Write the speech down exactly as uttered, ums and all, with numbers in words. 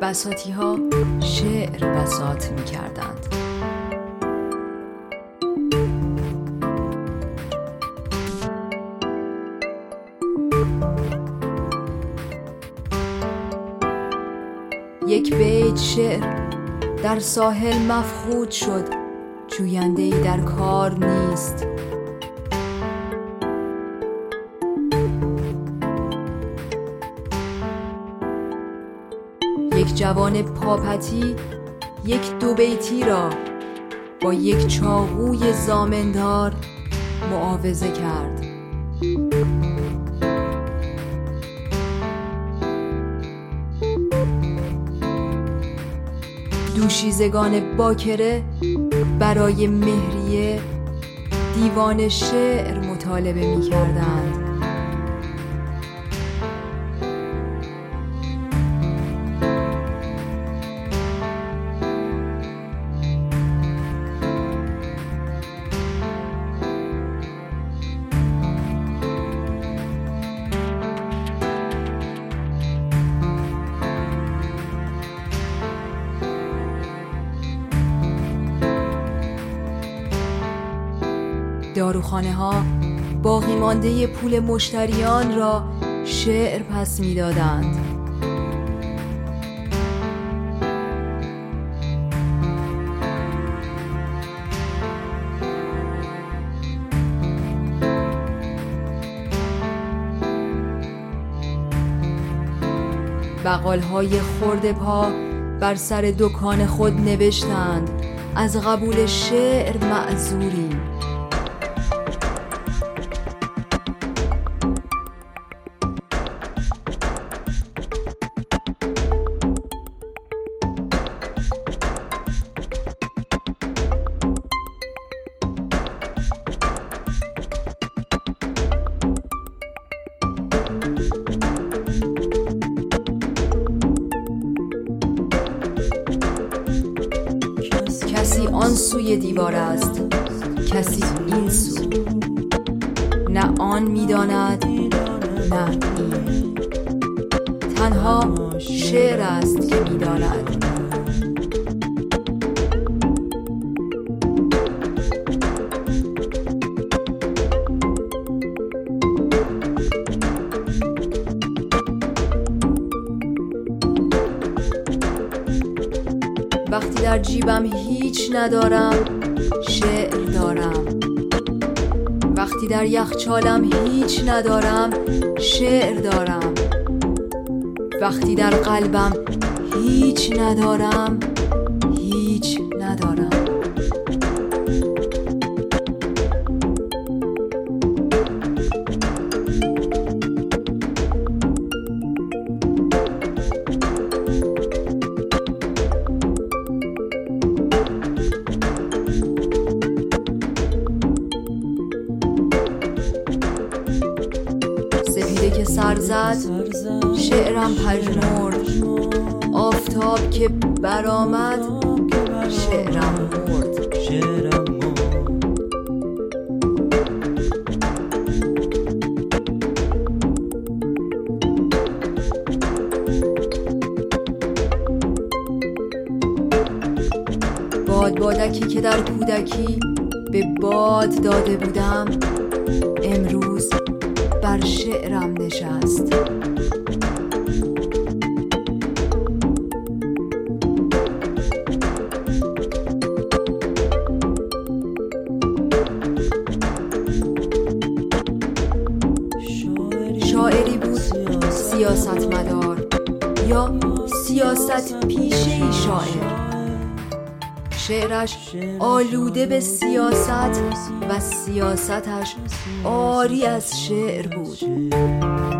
بساطی ها شعر بساط می کردند. یک بیت شعر در ساحل مفقود شد، جوینده‌ای در کار نیست. یک جوان پاپتی یک دو بیتی را با یک چاقوی زامندار معاوضه کرد. دوشیزگان باکره برای مهریه دیوان شعر مطالبه می کردند. داروخانه ها باقی مانده پول مشتریان را شعر پس می دادند. بقال های خرد پا بر سر دکان خود نوشتند از قبول شعر معذوریم. کسی آن سوی دیوار است، کسی این سو، نه آن می‌داند نه این، تنها شعر است که می‌داند. وقتی در جیبم هیچ ندارم شعر دارم، وقتی در یخچالم هیچ ندارم شعر دارم، وقتی در قلبم هیچ ندارم هیچ ندارم. سپیده که سر زد شعرم پژمرد، آفتاب که برآمد شعرم مرد. باد بادکی که در کودکی به باد داده بودم امروز بر شعرم نشست. شاعری بود سیاستمدار یا سیاست پیشه‌ای شاعر. شعرش آلوده به سیاست و سیاستش عاری از شعر بود.